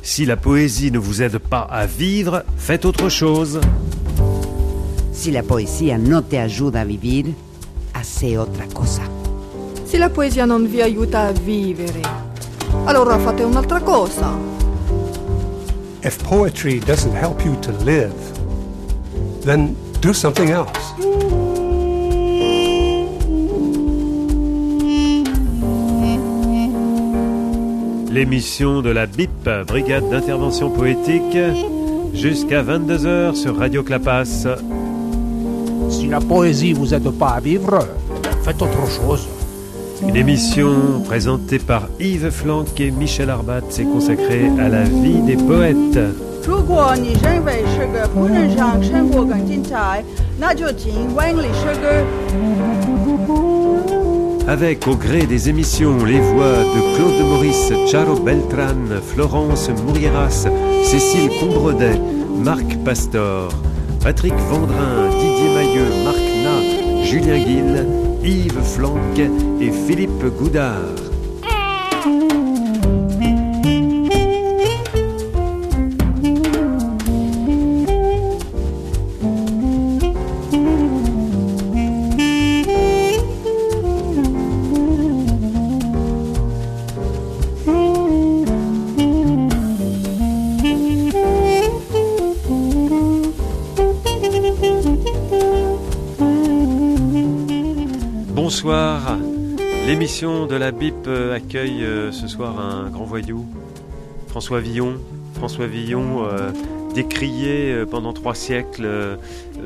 Si la poésie ne vous aide pas à vivre, faites autre chose. Si la poesia non te aiuta a vivere, hace otra cosa. Se la poesia non vi aiuta a vivere, allora fate un'altra cosa. If poetry doesn't help you to live, then do something else. L'émission de la BIP, Brigade d'intervention poétique, jusqu'à 22h sur Radio Clapas. Si la poésie vous aide pas à vivre, faites autre chose. Une émission présentée par Yves Flanck et Michel Arbat et consacrée à la vie des poètes. Avec au gré des émissions les voix de Claude Maurice, Charo Beltran, Florence Mourieras, Cécile Combredet, Marc Pastor, Patrick Vendrin, Didier Mailleux, Marc Na, Julien Guil, Yves Flanck et Philippe Goudard. Bonsoir, l'émission de la BIP accueille ce soir un grand voyou, François Villon. François Villon, décrié pendant 3 siècles,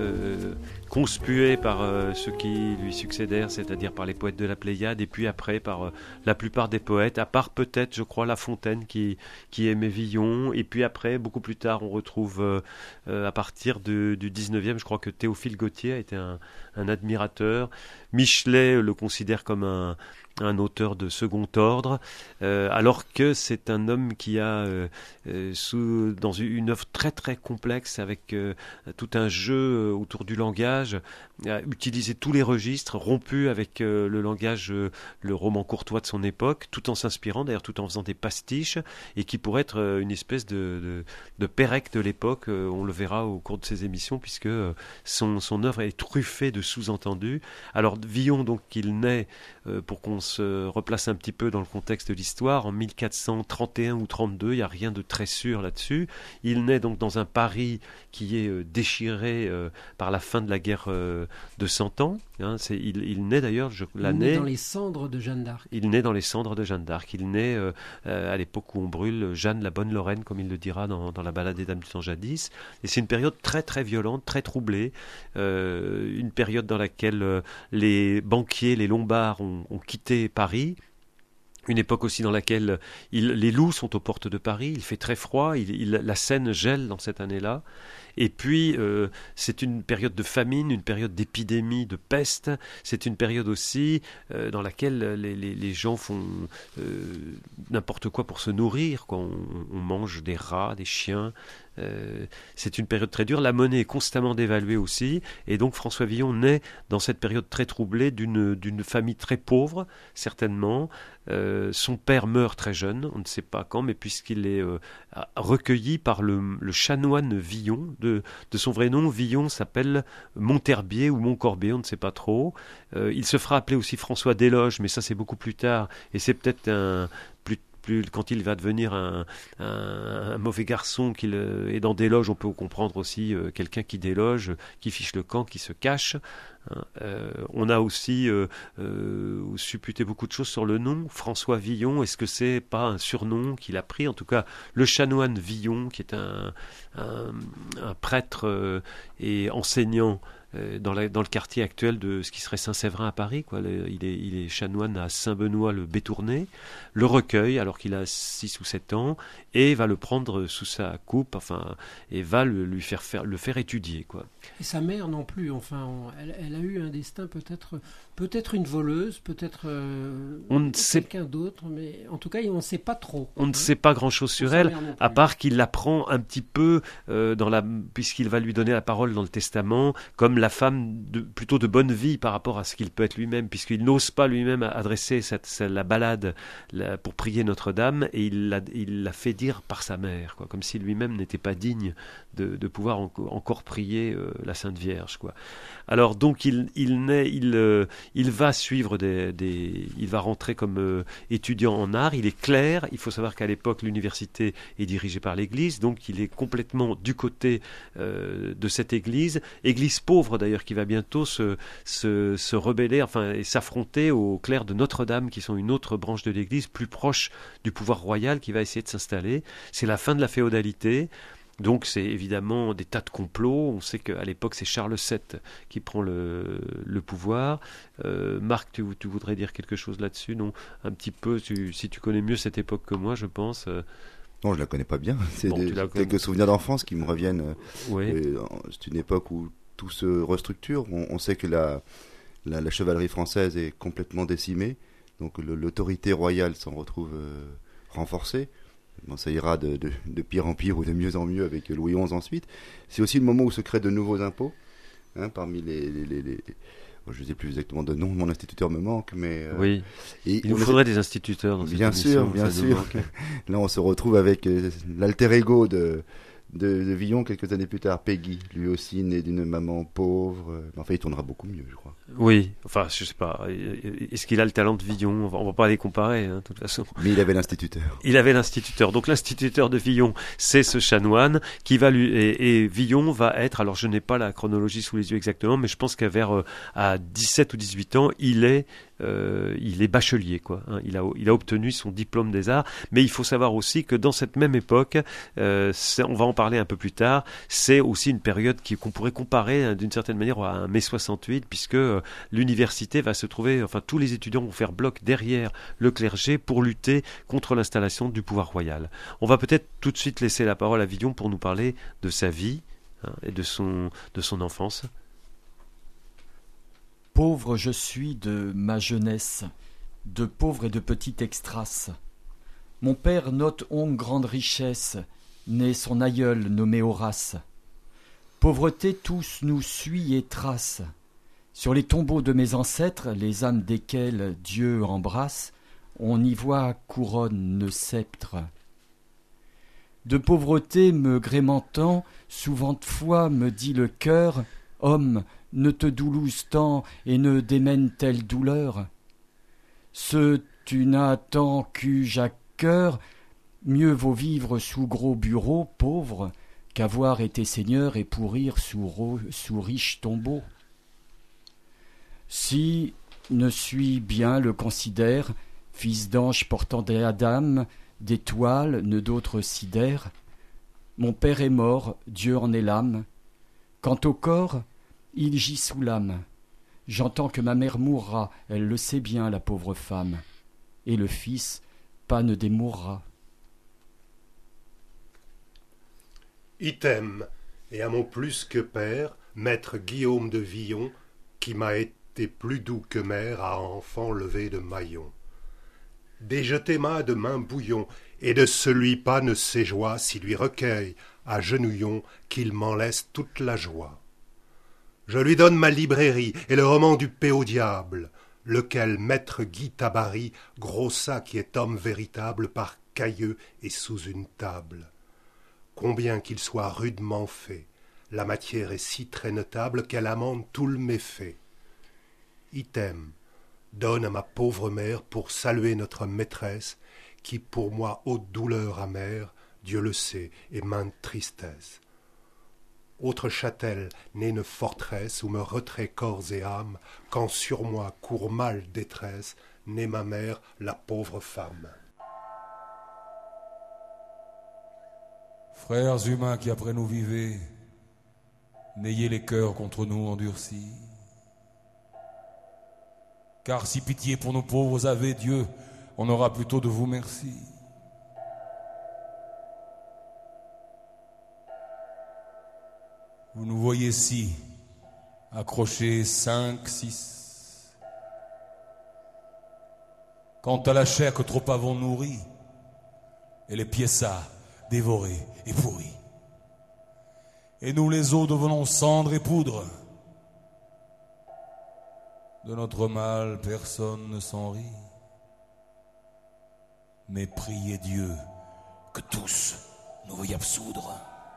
conspué par ceux qui lui succédèrent, c'est-à-dire par les poètes de la Pléiade, et puis après par la plupart des poètes, à part peut-être, je crois, La Fontaine qui aimait Villon, et puis après, beaucoup plus tard, on retrouve à partir du 19e, je crois que Théophile Gautier a été un admirateur. Michelet le considère comme un auteur de second ordre, alors que c'est un homme qui a, dans une œuvre très très complexe, avec tout un jeu autour du langage, a utilisé tous les registres, rompu avec le langage, le roman courtois de son époque, tout en s'inspirant, d'ailleurs tout en faisant des pastiches, et qui pourrait être une espèce de Pérec de l'époque, on le verra au cours de ces émissions, puisque son œuvre est truffée de sous-entendus. Alors Villon, donc, il naît, pour qu'on se replace un petit peu dans le contexte de l'histoire, en 1431 ou 32, il n'y a rien de très sûr là-dessus. Il naît donc dans un Paris qui est déchiré par la fin de la guerre de 100 ans. Hein, il naît d'ailleurs l'année... Il naît dans les cendres de Jeanne d'Arc. Il naît dans les cendres de Jeanne d'Arc. Il naît à l'époque où on brûle Jeanne la bonne Lorraine, comme il le dira dans la Ballade des Dames du temps jadis. Et c'est une période très très violente, très troublée. Une période dans laquelle les banquiers, les Lombards ont quitté Paris. Une époque aussi dans laquelle les loups sont aux portes de Paris, il fait très froid, la Seine gèle dans cette année-là. Et puis, c'est une période de famine, une période d'épidémie, de peste. C'est une période aussi dans laquelle les gens font n'importe quoi pour se nourrir, quoi. On mange des rats, des chiens. C'est une période très dure. La monnaie est constamment dévaluée aussi. Et donc, François Villon naît dans cette période très troublée d'une famille très pauvre, certainement. Son père meurt très jeune, on ne sait pas quand, mais puisqu'il est recueilli par le chanoine Villon, de son vrai nom. Villon s'appelle Monterbier ou Montcorbier, on ne sait pas trop. Il se fera appeler aussi François Desloges, mais ça c'est beaucoup plus tard, et c'est peut-être quand il va devenir un mauvais garçon qu'il est dans des loges, on peut comprendre aussi quelqu'un qui déloge, qui fiche le camp, qui se cache. On a aussi supputé beaucoup de choses sur le nom, François Villon. Est-ce que c'est pas un surnom qu'il a pris? En tout cas, le chanoine Villon, qui est un prêtre et enseignant dans le quartier actuel de ce qui serait Saint-Séverin à Paris, quoi. Il est chanoine à Saint-Benoît-le-Bétourné, le recueille alors qu'il a 6 ou 7 ans et va le prendre sous sa coupe, et va le faire étudier, quoi. Et sa mère non plus, enfin, elle a eu un destin peut-être une voleuse, peut-être quelqu'un d'autre, mais en tout cas, on ne sait pas trop. On ne sait pas grand-chose sur elle, à part qu'il l'apprend un petit peu, puisqu'il va lui donner la parole dans le testament, comme la femme plutôt de bonne vie par rapport à ce qu'il peut être lui-même, puisqu'il n'ose pas lui-même adresser la ballade pour prier Notre-Dame, et il l'a fait dire par sa mère, quoi, comme si lui-même n'était pas digne de pouvoir encore prier la Sainte Vierge, quoi. Alors donc il va suivre il va rentrer comme étudiant en art. Il est clerc. Il faut savoir qu'à l'époque l'université est dirigée par l'Église, donc il est complètement du côté de cette Église pauvre d'ailleurs, qui va bientôt se rebeller, enfin, et s'affronter aux clercs de Notre-Dame, qui sont une autre branche de l'Église plus proche du pouvoir royal, qui va essayer de s'installer. C'est la fin de la féodalité. Donc c'est évidemment des tas de complots. On sait qu'à l'époque c'est Charles VII qui prend le pouvoir. Marc, tu voudrais dire quelque chose là-dessus, non? Un petit peu, si tu connais mieux cette époque que moi, je pense. Non, je la connais pas bien. C'est quelques souvenirs d'enfance qui me reviennent. Oui. C'est une époque où tout se restructure. On sait que la chevalerie française est complètement décimée. Donc l'autorité royale s'en retrouve renforcée. Bon, ça ira de pire en pire ou de mieux en mieux avec Louis XI ensuite. C'est aussi le moment où se créent de nouveaux impôts. Parmi je ne sais plus exactement de nom, mon instituteur me manque, mais... oui, il nous faudrait des instituteurs dans cette émission. Bien sûr. Là, on se retrouve avec l'alter ego de Villon quelques années plus tard, Peggy, lui aussi né d'une maman pauvre. Enfin, il tournera beaucoup mieux, je crois. Oui, enfin, je sais pas. Est-ce qu'il a le talent de Villon? On va pas les comparer, de toute façon. Mais il avait l'instituteur. Donc l'instituteur de Villon, c'est ce chanoine qui va et Villon va être, alors je n'ai pas la chronologie sous les yeux exactement, mais je pense qu'à à 17 ou 18 ans, il est bachelier, quoi. Il a obtenu son diplôme des arts, mais il faut savoir aussi que dans cette même époque, on va en parler un peu plus tard, c'est aussi une période qu'on pourrait comparer d'une certaine manière à un mai 68, puisque l'université va se trouver, enfin tous les étudiants vont faire bloc derrière le clergé pour lutter contre l'installation du pouvoir royal. On va peut-être tout de suite laisser la parole à Villon pour nous parler de sa vie et de son enfance. Pauvre je suis de ma jeunesse, de pauvre et de petit extras. Mon père note onde grande richesse, né son aïeul nommé Horace. Pauvreté tous nous suit et trace. Sur les tombeaux de mes ancêtres, les âmes desquels Dieu embrasse, on y voit couronne sceptre. De pauvreté me grémentant, souvent de fois me dit le cœur, homme, ne te doulouse tant et ne démène telle douleur. Ce tu n'as tant qu'eu à cœur, mieux vaut vivre sous gros bureaux pauvres qu'avoir été seigneur et pourrir sous riches tombeaux. Si ne suis bien le considère, fils d'ange portant des adames, d'étoiles, ne d'autres sidères, mon père est mort, Dieu en est l'âme. Quant au corps, il gît sous l'âme. J'entends que ma mère mourra, elle le sait bien, la pauvre femme. Et le fils, pas ne démourra. Item, et à mon plus que père, maître Guillaume de Villon, qui m'a été plus doux que mère à enfant levé de maillon. Déjeté m'a de main bouillon, et de celui pas ne sait joie s'il lui recueille, à genouillon, qu'il m'en laisse toute la joie. Je lui donne ma librairie et le roman du paix au diable, lequel maître Guy Tabary grossa qui est homme véritable par cailleux et sous une table. Combien qu'il soit rudement fait, la matière est si très notable qu'elle amende tout le méfait. Item, donne à ma pauvre mère pour saluer notre maîtresse, qui pour moi haute douleur amère, Dieu le sait, et mainte tristesse. Autre châtel n'est une forteresse où me retrait corps et âme, quand sur moi court mal détresse, n'est ma mère la pauvre femme. Frères humains qui après nous vivez, n'ayez les cœurs contre nous endurcis. Car si pitié pour nos pauvres avez Dieu, on aura plutôt de vous merci. Vous nous voyez si, accrochés 5, 6. Quant à la chair que trop avons nourrie, elle est piéça, dévorée et pourrie. Et nous les os devenons cendre et poudre. De notre mal, personne ne s'en rit. Mais priez Dieu que tous nous veuillent absoudre.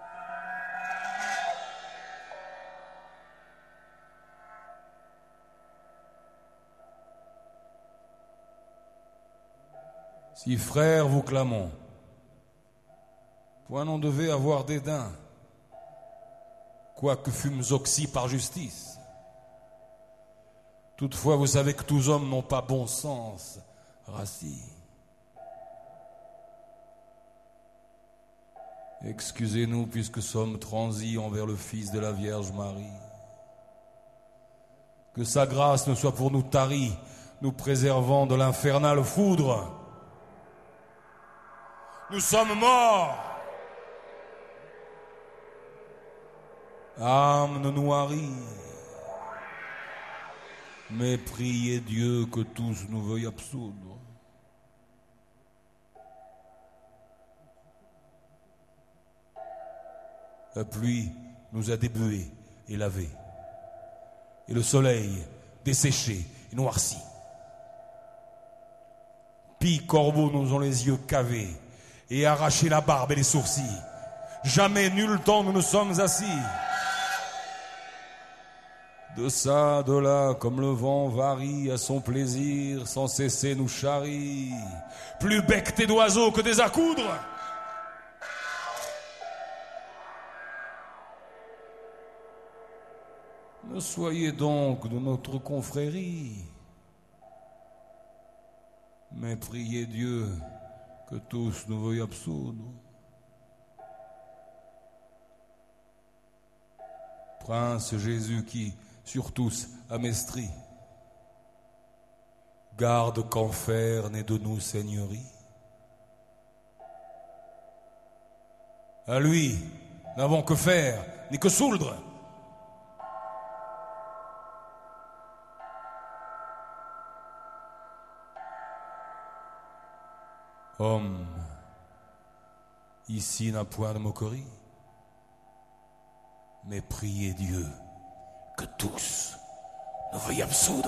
Si frères vous clamons, point n'en devait avoir dédain, quoique fûmes oxy par justice. Toutefois, vous savez que tous hommes n'ont pas bon sens, raci. Excusez-nous puisque sommes transis envers le Fils de la Vierge Marie. Que sa grâce ne soit pour nous tarie, nous préservant de l'infernale foudre. Nous sommes morts. Âme ne nous harit. Mais priez Dieu que tous nous veuillent absoudre. La pluie nous a débués et lavés, et le soleil desséché et noirci. Pis corbeaux nous ont les yeux cavés et arraché la barbe et les sourcils. Jamais nul temps nous ne sommes assis. De ça, de là, comme le vent varie à son plaisir, sans cesser nous charrie. Plus becquetés d'oiseaux que des accoudres. Ne soyez donc de notre confrérie, mais priez Dieu que tous nous veuillent absoudre. Prince Jésus qui, sur tous, amestrit, garde qu'enfer n'ait de nous seigneurie. À lui, n'avons que faire, ni que souldre. Homme, ici n'a point de moquerie, mais priez Dieu que tous nous veuillent absoudre.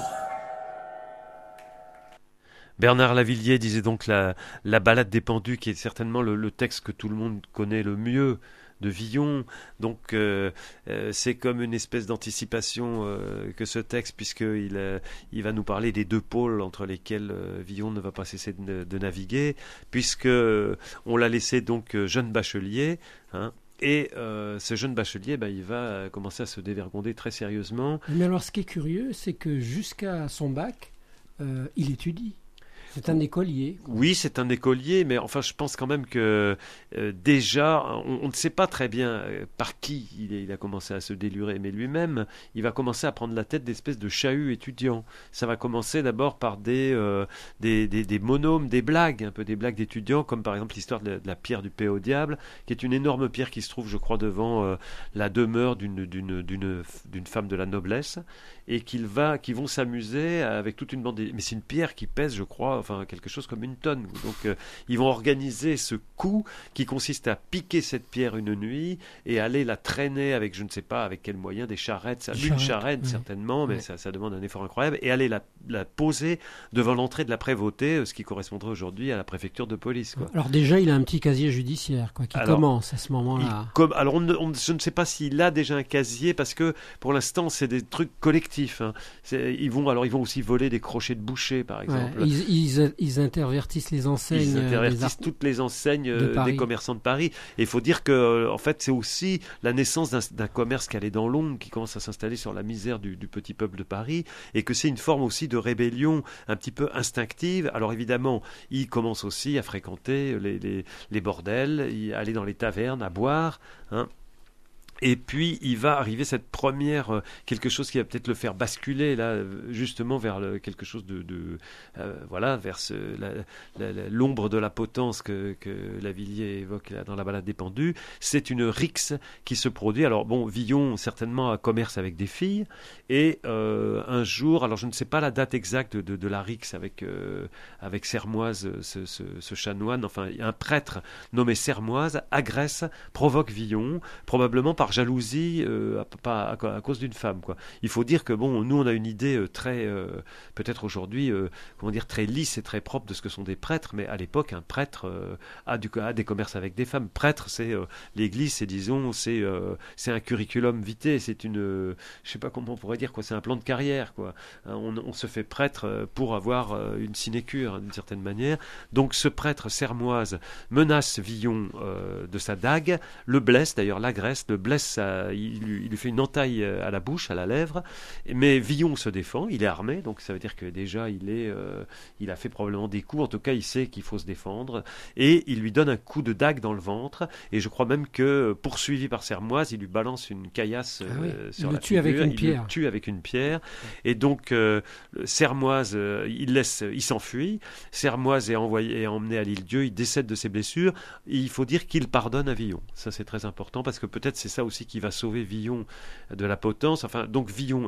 Bernard Lavilliers disait donc la Ballade des pendus, qui est certainement le texte que tout le monde connaît le mieux de Villon. Donc c'est comme une espèce d'anticipation que ce texte, puisqu'il va nous parler des deux pôles entre lesquels Villon ne va pas cesser de naviguer, puisque on l'a laissé donc jeune bachelier, hein. Et ce jeune bachelier, il va commencer à se dévergonder très sérieusement. Mais alors, ce qui est curieux, c'est que jusqu'à son bac, il étudie. C'est un écolier. Oui, c'est un écolier, mais enfin, je pense quand même que déjà, on ne sait pas très bien par qui il a commencé à se délurer, mais lui-même, il va commencer à prendre la tête d'espèces de chahuts étudiants. Ça va commencer d'abord par des monômes, des blagues, un peu des blagues d'étudiants, comme par exemple l'histoire de la pierre du paix au diable, qui est une énorme pierre qui se trouve, je crois, devant la demeure d'une femme de la noblesse, et qui vont s'amuser avec toute une bande. Mais c'est une pierre qui pèse, je crois, enfin quelque chose comme une tonne. Donc ils vont organiser ce coup qui consiste à piquer cette pierre une nuit et aller la traîner avec, je ne sais pas avec quel moyen, des charrettes, une charrette oui. Certainement, mais ça demande un effort incroyable, et aller la poser devant l'entrée de la prévôté, ce qui correspondrait aujourd'hui à la préfecture de police, quoi. Alors déjà, il a un petit casier judiciaire, qui commence à ce moment-là. Alors je ne sais pas s'il a déjà un casier, parce que pour l'instant c'est des trucs collectifs, hein. Ils vont aussi voler des crochets de boucher, par exemple. Ouais, ils intervertissent les enseignes. Ils intervertissent toutes les enseignes des commerçants de Paris. Et il faut dire que, en fait, c'est aussi la naissance d'un commerce qui allait dans l'ombre, qui commence à s'installer sur la misère du petit peuple de Paris, et que c'est une forme aussi de rébellion un petit peu instinctive. Alors évidemment, ils commencent aussi à fréquenter les bordels, à aller dans les tavernes, à boire, hein. Et puis il va arriver cette première, quelque chose qui va peut-être le faire basculer là, justement vers quelque chose voilà, vers l'ombre de la potence que Lavilliers évoque là, dans la balade des pendus. C'est une rixe qui se produit. Alors bon, Villon certainement a commerce avec des filles, et un jour, alors je ne sais pas la date exacte de la rixe avec Sermoise, ce chanoine, enfin un prêtre nommé Sermoise agresse, provoque Villon, probablement par jalousie, à cause d'une femme, quoi. Il faut dire que bon, nous on a une idée très, peut-être aujourd'hui, très lisse et très propre de ce que sont des prêtres, mais à l'époque un prêtre a des commerces avec des femmes. Prêtre, c'est l'Église, c'est un curriculum vitae, c'est je sais pas comment on pourrait dire, quoi. C'est un plan de carrière, quoi. On se fait prêtre pour avoir une sinécure d'une certaine manière. Donc ce prêtre Sermoise menace Villon de sa dague, le blesse, d'ailleurs l'agresse, le blesse. Il lui fait une entaille à la bouche, à la lèvre, mais Villon se défend, il est armé, donc ça veut dire que déjà il a fait probablement des coups, en tout cas il sait qu'il faut se défendre, et il lui donne un coup de dague dans le ventre, et je crois même que, poursuivi par Sermoise, il lui balance une caillasse sur la figure, il le tue avec une pierre, et donc Sermoise, il s'enfuit, Sermoise est emmené à l'Île-Dieu, il décède de ses blessures, et il faut dire qu'il pardonne à Villon, ça c'est très important, parce que peut-être c'est ça aussi qui va sauver Villon de la potence. Enfin, donc Villon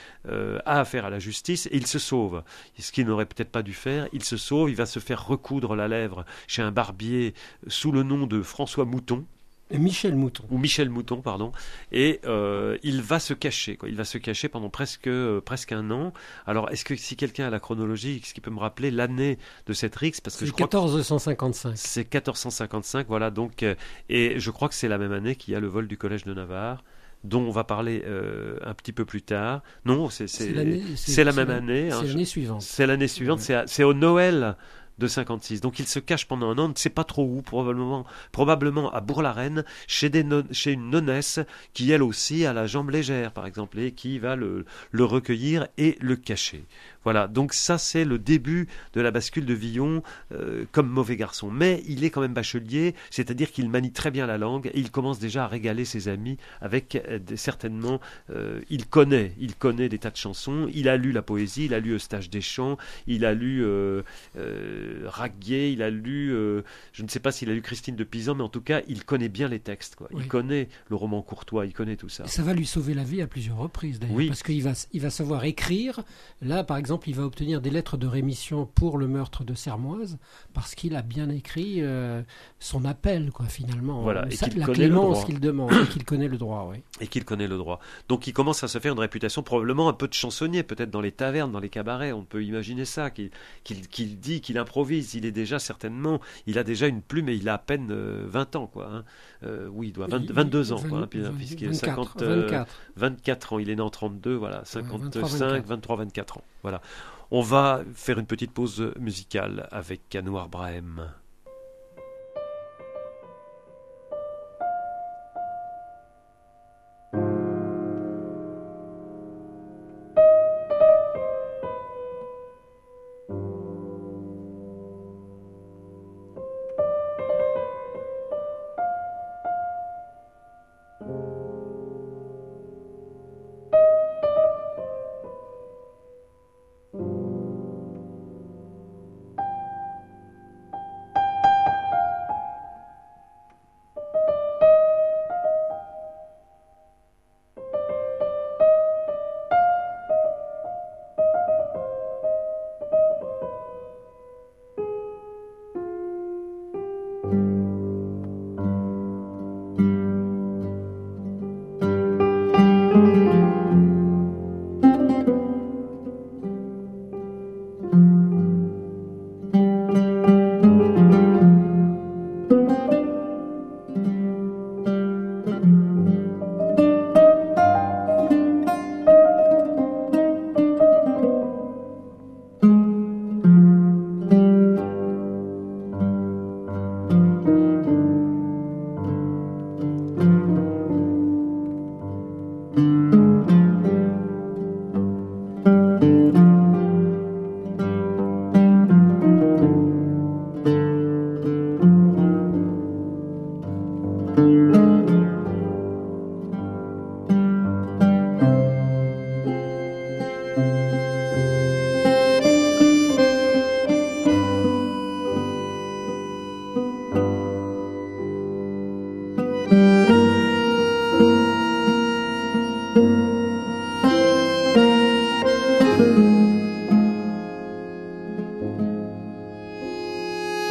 a affaire à la justice et il se sauve. Ce qu'il n'aurait peut-être pas dû faire, il se sauve, il va se faire recoudre la lèvre chez un barbier sous le nom de François Mouton. Michel Mouton, pardon, et il va se cacher, quoi. Il va se cacher pendant presque un an. Alors, est-ce que si quelqu'un a la chronologie, est-ce qu'il peut me rappeler l'année de cette rixe, parce que je crois 1455. C'est 1455, voilà. Donc, et je crois que c'est la même année qu'il y a le vol du collège de Navarre, dont on va parler un petit peu plus tard. Non, c'est la même année. C'est l'année suivante. C'est l'année suivante. Ouais. C'est au Noël de 56. Donc il se cache pendant un an, on ne sait pas trop où, probablement à Bourg-la-Reine, chez une nonnesse qui elle aussi a la jambe légère, par exemple, et qui va le recueillir et le cacher. Voilà, donc ça c'est le début de la bascule de Villon comme mauvais garçon. Mais il est quand même bachelier, c'est-à-dire qu'il manie très bien la langue et il commence déjà à régaler ses amis avec certainement, il connaît des tas de chansons, il a lu la poésie, il a lu Eustache Deschamps, il a lu Raguier, il a lu, je ne sais pas s'il a lu Christine de Pisan, mais en tout cas il connaît bien les textes, quoi. Oui. Il connaît le roman courtois, il connaît tout ça. Ça va lui sauver la vie à plusieurs reprises d'ailleurs, oui. Parce qu'il va savoir écrire. Là par exemple, il va obtenir des lettres de rémission pour le meurtre de Sermoise parce qu'il a bien écrit son appel, quoi, finalement. Voilà, la clémence qu'il demande, et qu'il connaît le droit, oui. Et qu'il connaît le droit. Donc il commence à se faire une réputation, probablement un peu de chansonnier, peut-être dans les tavernes, dans les cabarets, on peut imaginer ça, qu'il dit, qu'il improvise. Il a déjà une plume et il a à peine 20 ans, quoi. Hein. Oui, il doit 22 ans, quoi, puisqu'il a 24 ans. Il est né en 32, voilà, 55, 23, 24 ans. Voilà. On va faire une petite pause musicale avec Anouar Brahim.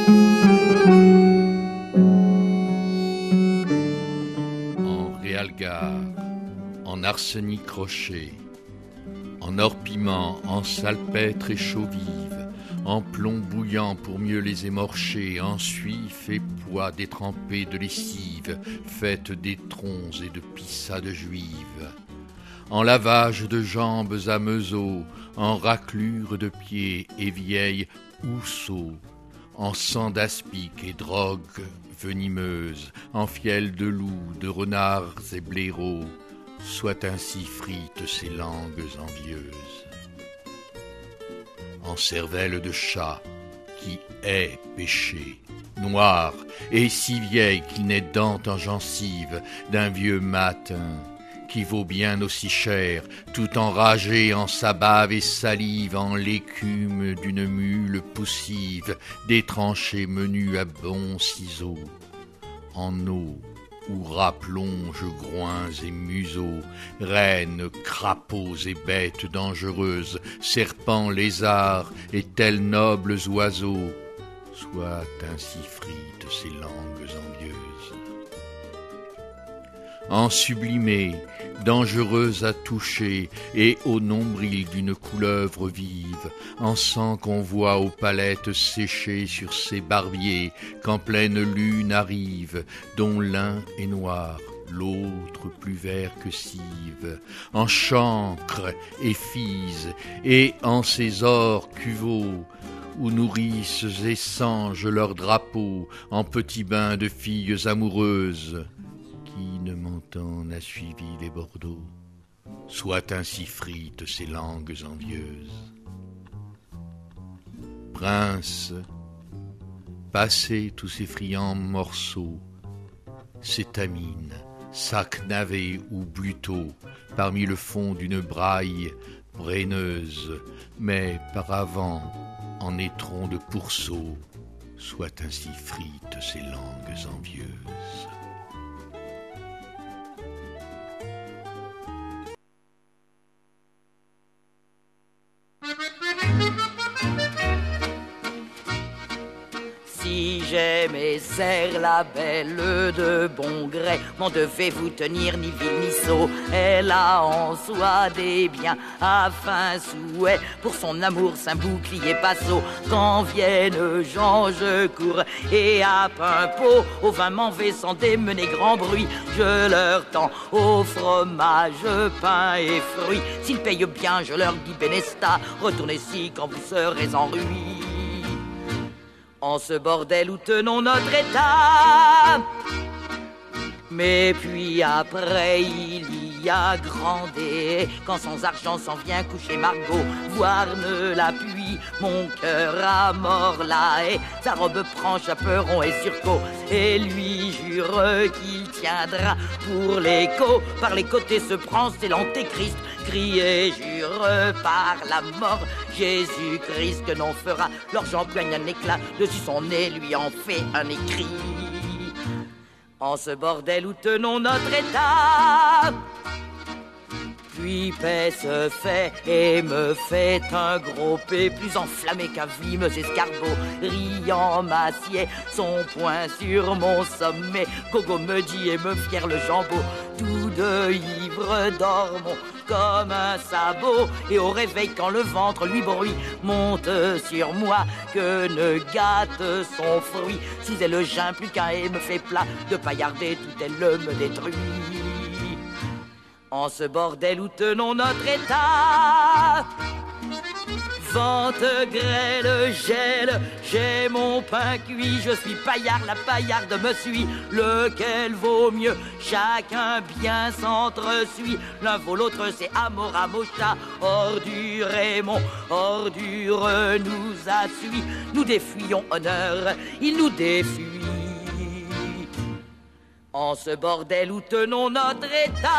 En réalgare, en arsenic rocher, en or piment, en salpêtre et chaux vive, en plomb bouillant pour mieux les émorcher, en suif et pois détrempés de lessive, faite d'étrons et de pissades juives, en lavage de jambes à meuseau, en raclure de pieds et vieilles housseaux, en sang d'aspic et drogue venimeuse, en fiel de loups, de renards et blaireaux, soit ainsi frites ces langues envieuses. En cervelle de chat qui est péché, noir et si vieille qu'il n'est dent en gencive, d'un vieux matin qui vaut bien aussi cher, tout enragé en sa bave et salive, en l'écume d'une mule poussive, des tranchées menues à bons ciseaux, en eau où rats plongent groins et museaux, rennes, crapauds et bêtes dangereuses, serpents, lézards et tels nobles oiseaux, soit ainsi frites ces langues envieuses. En sublimé, dangereuse à toucher, et au nombril d'une couleuvre vive, en sang qu'on voit aux palettes séchées sur ces barbiers, qu'en pleine lune arrive, dont l'un est noir, l'autre plus vert que cive, en chancre et fise, et en ces ors cuveaux, où nourrissent et sangent leurs drapeaux, en petits bains de filles amoureuses, qui ne m'entend n'a suivi les Bordeaux, soit ainsi frites ces langues envieuses. Prince, passez tous ces friands morceaux, cétamine, sac navet ou bluteau, parmi le fond d'une braille braineuse, mais par avant en étron de pourceau, soit ainsi frites ces langues envieuses. Si j'aime et serre la belle de bon gré, m'en devez-vous tenir ni vil ni sot. Elle a en soi des biens à fin souhait, pour son amour c'est un bouclier passeau. Quand viennent gens je cours et à pain pot, au vin m'en vais sans démener grand bruit. Je leur tends au fromage, pain et fruits. S'ils payent bien je leur dis benesta, retournez-y quand vous serez en ruine. En ce bordel où tenons notre état. Mais puis après il y a Grandet, quand sans argent s'en vient coucher Margot, voir ne l'appuie, mon cœur à mort la haie, sa robe prend chaperon et surcot, et lui jure qu'il tiendra pour l'écho, par les côtés se prend, c'est l'antéchrist, crie et jure par la mort, Jésus-Christ que n'en fera, l'argent plaigne un éclat, dessus son nez lui en fait un écrit. En ce bordel où tenons notre état. Puis paix se fait et me fait un gros paix, plus enflammé qu'un vimeux escargot, riant m'assied son poing sur mon sommet, Gogo me dit et me fière le jambon, tous deux ivres dormons comme un sabot, et au réveil quand le ventre lui bruit, monte sur moi que ne gâte son fruit, sous elle le gin plus qu'un et me fait plat, de paillarder tout elle me détruit. En ce bordel où tenons notre état. Vente, grêle, gel, j'ai mon pain cuit, je suis paillard, la paillarde me suit, lequel vaut mieux, chacun bien s'entresuit, l'un vaut l'autre, c'est amour à Mocha, ordure et mon ordure nous a sui, nous défuyons honneur, il nous défuit. En ce bordel où tenons notre état.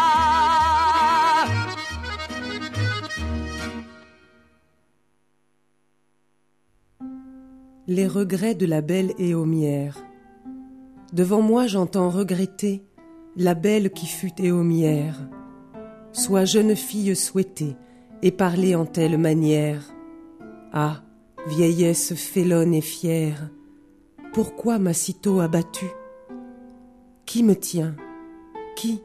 Les regrets de la belle Éomière. Devant moi j'entends regretter la belle qui fut Éomière. Sois jeune fille souhaitée et parler en telle manière. Ah, vieillesse félonne et fière, pourquoi m'a sitôt abattu? Qui me tient? Qui?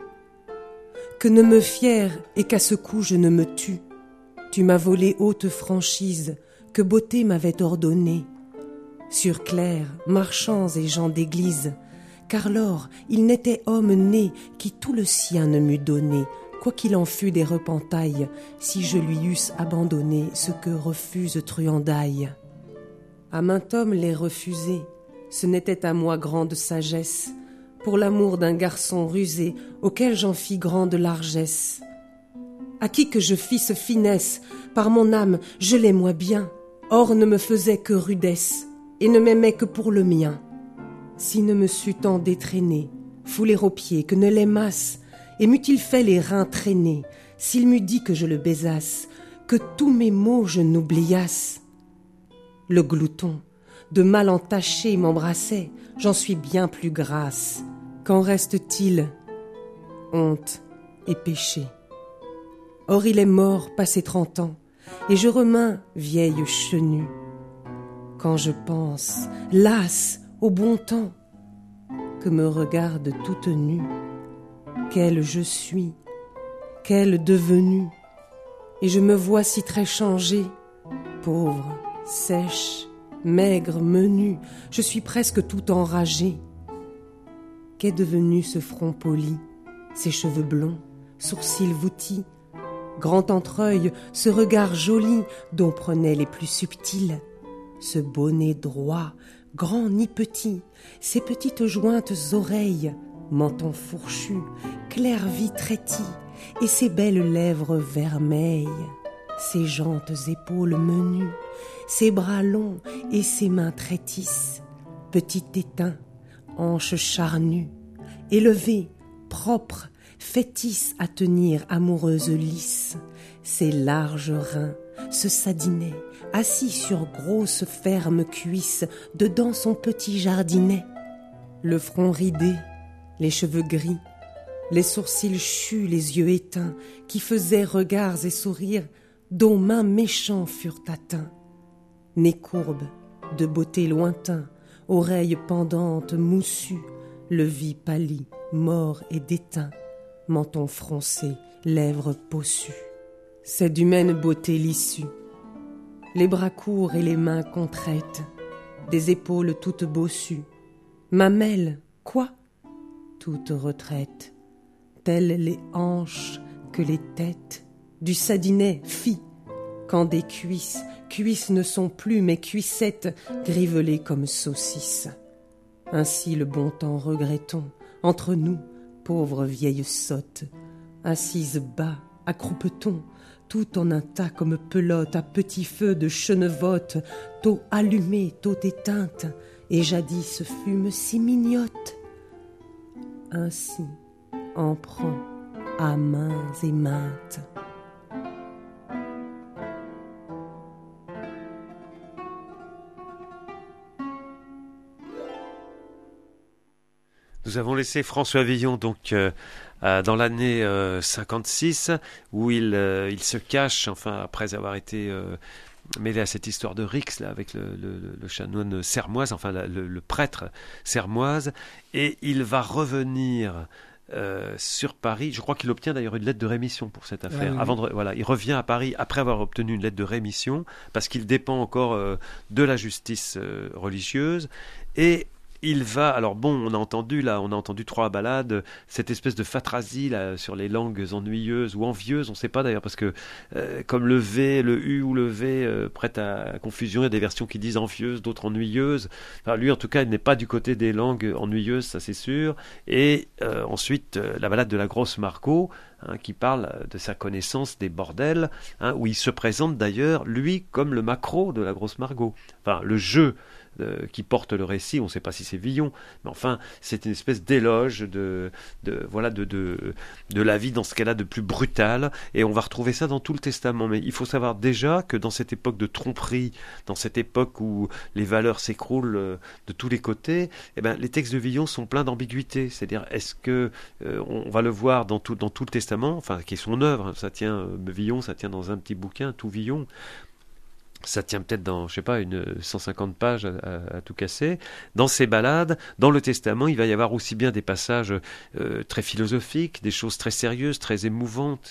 Que ne me fière et qu'à ce coup je ne me tue. Tu m'as volé haute franchise, que beauté m'avait ordonnée. Sur clercs, marchands et gens d'église, car lors il n'était homme né qui tout le sien ne m'eût donné, quoiqu'il en fût des repentailles, si je lui eusse abandonné ce que refuse Truandaille. À maint homme les refuser, ce n'était à moi grande sagesse, pour l'amour d'un garçon rusé, auquel j'en fis grande largesse. À qui que je fisse finesse, par mon âme, je l'aimais bien, or ne me faisait que rudesse, et ne m'aimait que pour le mien. S'il ne me sut tant détraîné, fouler aux pieds, que ne l'aimasse, et m'eût-il fait les reins traîner, s'il m'eût dit que je le baisasse, que tous mes maux je n'oubliasse. Le glouton, de mal entaché, m'embrassait, j'en suis bien plus grasse. Qu'en reste-t-il? Honte et péché. Or il est mort, passé 30 ans, et je remins vieille chenue. Quand je pense, lasse, au bon temps, que me regarde toute nue, quelle je suis, quelle devenue, et je me vois si très changée, pauvre, sèche, maigre, menue, je suis presque tout enragée. Qu'est devenu ce front poli, ces cheveux blonds, sourcils voûtis, grand entreœil, ce regard joli dont prenaient les plus subtils, ce beau nez droit, grand ni petit, ces petites jointes oreilles, menton fourchu, clair vitretti, et ces belles lèvres vermeilles, ces jantes épaules menues, ses bras longs et ses mains traîtisses, petit étain, hanches charnues, élevées, propres, fétis à tenir amoureuse lisse, ses larges reins, ce sadinet, assis sur grosses fermes cuisses, dedans son petit jardinet, le front ridé, les cheveux gris, les sourcils chus, les yeux éteints, qui faisaient regards et sourires, dont mains méchants furent atteints. Nez courbe, de beauté lointain, oreilles pendantes, moussues, le vis pâli, mort et déteint, menton froncé, lèvres possues. C'est d'humaine beauté l'issue. Les bras courts et les mains contraites, des épaules toutes bossues, mamelles, quoi? Toute retraite, telles les hanches que les têtes, du sadinet, fi, quand des cuisses ne sont plus mais cuissettes, grivelées comme saucisses. Ainsi le bon temps regrettons, entre nous, pauvres vieilles sottes, assises bas, accroupe-t-on, tout en un tas comme pelote à petit feu de chenevotte, tôt allumée, tôt éteinte, et jadis fume si mignote. Ainsi en prend à mains et maintes. Nous avons laissé François Villon donc dans l'année 56 où il se cache, enfin après avoir été mêlé à cette histoire de Rix là, avec le chanoine Sermoise, enfin le prêtre Sermoise, et il va revenir sur Paris. Je crois qu'il obtient d'ailleurs une lettre de rémission pour cette affaire. Ah, oui. Voilà, il revient à Paris après avoir obtenu une lettre de rémission parce qu'il dépend encore de la justice religieuse. Et il va, alors bon, on a entendu 3 ballades, cette espèce de phatrasie là, sur les langues ennuyeuses ou envieuses, on ne sait pas d'ailleurs, parce que comme le V, le U ou le V prêtent à confusion, il y a des versions qui disent envieuses, d'autres ennuyeuses. Enfin, lui, en tout cas, il n'est pas du côté des langues ennuyeuses, ça c'est sûr. Et ensuite, la ballade de la grosse Margot, qui parle de sa connaissance des bordels, où il se présente d'ailleurs, lui, comme le maquereau de la grosse Margot. Enfin, le jeu qui porte le récit, on ne sait pas si c'est Villon, mais enfin c'est une espèce d'éloge de la vie dans ce qu'elle a de plus brutal, et on va retrouver ça dans tout le Testament. Mais il faut savoir déjà que dans cette époque de tromperie, dans cette époque où les valeurs s'écroulent de tous les côtés, les textes de Villon sont pleins d'ambiguïté. C'est-à-dire, est-ce que on va le voir dans tout le Testament, enfin qui est son œuvre, ça tient Villon, ça tient dans un petit bouquin, Tout Villon. Ça tient peut-être dans, je sais pas, une 150 pages à tout casser. Dans ses ballades, dans le Testament, il va y avoir aussi bien des passages très philosophiques, des choses très sérieuses, très émouvantes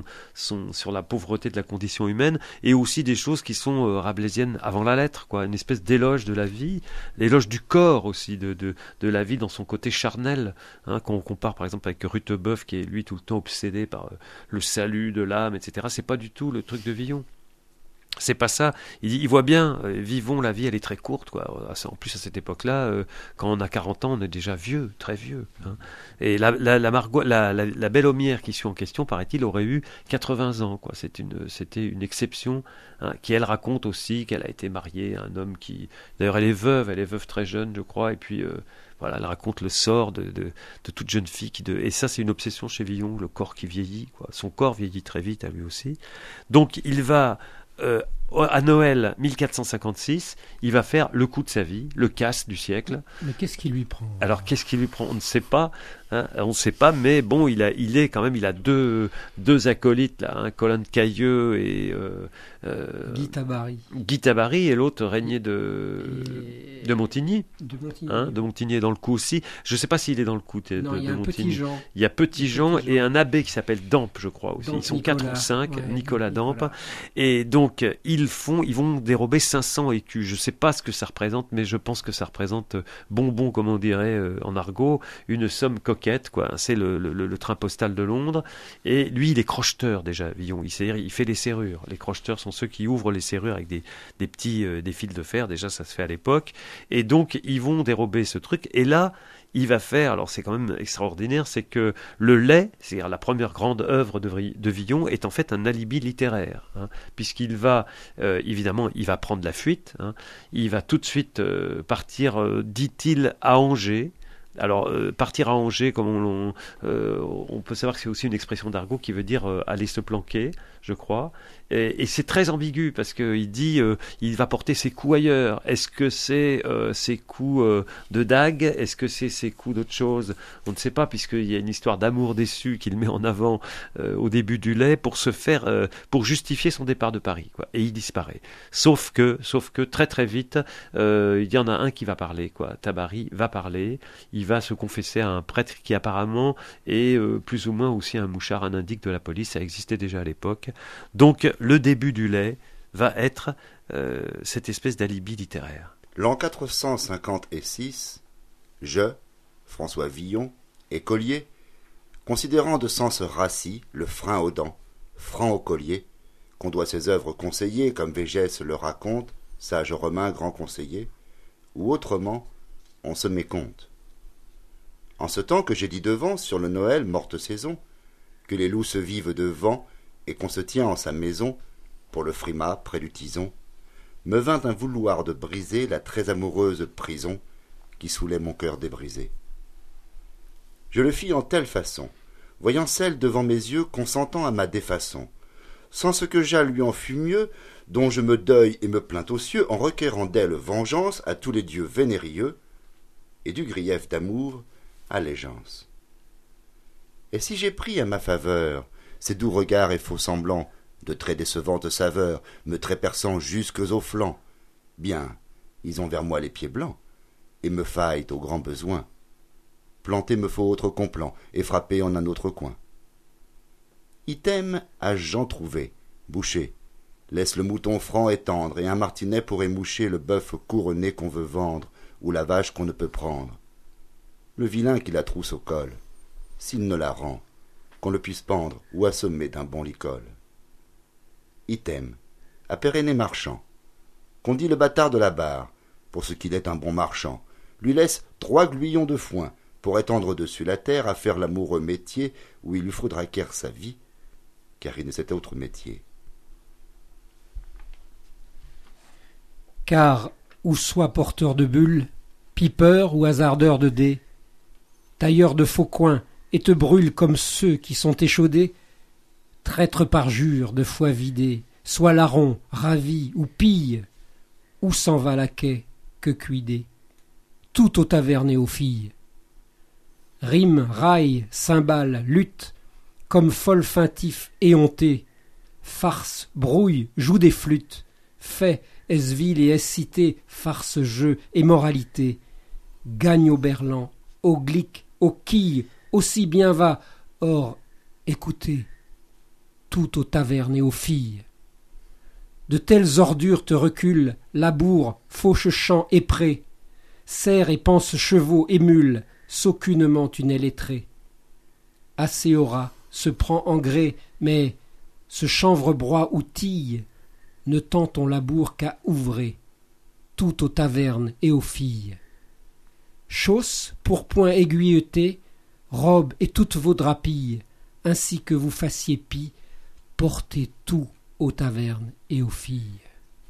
sur la pauvreté de la condition humaine, et aussi des choses qui sont rabelaisiennes avant la lettre, quoi. Une espèce d'éloge de la vie, l'éloge du corps aussi, de la vie dans son côté charnel, hein, quand on compare par exemple avec Rutebeuf, qui est lui tout le temps obsédé par le salut de l'âme, etc. C'est pas du tout le truc de Villon. C'est pas ça. Il voit bien, vivons, la vie, elle est très courte, quoi. En plus, à cette époque-là, quand on a 40 ans, on est déjà vieux, très vieux. Hein. Et la belle Hommière qui suit en question, paraît-il, aurait eu 80 ans, quoi. C'était une exception, hein, qui, elle, raconte aussi qu'elle a été mariée à un homme qui... D'ailleurs, elle est veuve très jeune, je crois, et puis... Voilà, elle raconte le sort de toute jeune fille et ça, c'est une obsession chez Villon, le corps qui vieillit, quoi. Son corps vieillit très vite à lui aussi. Donc, il va... à Noël 1456, il va faire le coup de sa vie, le casse du siècle. Mais qu'est-ce qui lui prend ? Alors, qu'est-ce qui lui prend ? On ne sait pas. Hein, on ne sait pas, mais bon, il a deux acolytes, là, un Colin de Cailleux et Guy Tabary, et l'autre Régnier de Montigny. De Montigny est dans le coup aussi. Je ne sais pas s'il est dans le coup de Montigny. Il y a Petit Jean et un abbé qui s'appelle Dampe, je crois aussi. Ils sont 4 ou 5, Nicolas Dampe. Et donc, ils vont dérober 500 écus. Je ne sais pas ce que ça représente, mais je pense que ça représente bonbon, comme on dirait en argot, une somme coquette, quoi. C'est le train postal de Londres. Et lui, il est crocheteur déjà, Villon. Il fait les serrures. Les crocheteurs sont ceux qui ouvrent les serrures avec des fils de fer. Déjà, ça se fait à l'époque. Et donc, ils vont dérober ce truc. Et là, il va faire, alors c'est quand même extraordinaire, c'est que le lait, c'est-à-dire la première grande œuvre de Villon, est en fait un alibi littéraire, hein, puisqu'il va, évidemment, il va prendre la fuite, hein, il va tout de suite partir, dit-il, à Angers. Alors, partir à Angers, comme on peut savoir que c'est aussi une expression d'argot qui veut dire aller se planquer, je crois. Et c'est très ambigu parce qu'il dit il va porter ses coups ailleurs. Est-ce que c'est ses coups de dague ? Est-ce que c'est ses coups d'autre chose ? On ne sait pas, puisqu'il y a une histoire d'amour déçu qu'il met en avant au début du lait pour pour justifier son départ de Paris, quoi. Et il disparaît. Sauf que très très vite, il y en a un qui va parler, quoi. Tabary va parler. Il va se confesser à un prêtre qui apparemment est plus ou moins aussi un mouchard, un indique de la police. Ça existait déjà à l'époque. Donc, le début du lait va être cette espèce d'alibi littéraire. L'an 456, je, François Villon, écolier, considérant de sens rassis le frein aux dents, franc au collier, qu'on doit ses œuvres conseiller, comme Végès le raconte, sage romain grand conseiller, ou autrement, on se mécompte. En ce temps que j'ai dit devant, sur le Noël, morte saison, que les loups se vivent de vent, et qu'on se tient en sa maison, pour le frimas près du tison, me vint un vouloir de briser la très amoureuse prison qui saoulait mon cœur débrisé. Je le fis en telle façon, voyant celle devant mes yeux consentant à ma défaçon, sans ce que j'à lui en fût mieux, dont je me deuille et me plains aux cieux, en requérant d'elle vengeance à tous les dieux vénérieux, et du grief d'amour allégeance. Et si j'ai pris à ma faveur ces doux regards et faux semblants, de très décevantes saveurs, me tréperçant jusques aux flancs, bien, ils ont vers moi les pieds blancs, et me faillent au grand besoin. Planter me faut autre complan, et frapper en un autre coin. Item à Jean trouvé, boucher, laisse le mouton franc et tendre, et un martinet pour émoucher le bœuf couronné qu'on veut vendre, ou la vache qu'on ne peut prendre. Le vilain qui la trousse au col, s'il ne la rend, qu'on le puisse pendre ou assommer d'un bon licol. Item, à Péréné marchand, qu'on dit le bâtard de la barre, pour ce qu'il est un bon marchand, lui laisse 3 gluillons de foin, pour étendre dessus la terre à faire l'amoureux métier où il lui faudra qu'ère sa vie, car il ne sait autre métier. Car, ou soit porteur de bulles, pipeur ou hasardeur de dés, tailleur de faux coins, et te brûle comme ceux qui sont échaudés, traître parjure de foi vidé, soit larron, ravi ou pille, où s'en va la quai, que cuidé, tout aux tavernes et aux filles. Rime, raille, cymbale, lutte, comme folle feintif éhonté, farce, brouille, joue des flûtes, fait, est-ce ville et est-ce cité, farce jeu et moralité. Gagne au berlan, au glic, au quille, aussi bien va. Or, écoutez, tout aux tavernes et aux filles. De telles ordures te reculent, labour, fauche champs et prés, serre et pense chevaux et mules, s'aucunement tu n'es lettré. Acéora se prend en gré, mais ce chanvre-broie ou tille ne tend ton labour qu'à ouvrer, tout aux tavernes et aux filles. Chausse, pourpoint aiguilleté, robe et toutes vos drapilles, ainsi que vous fassiez pis, portez tout aux tavernes et aux filles.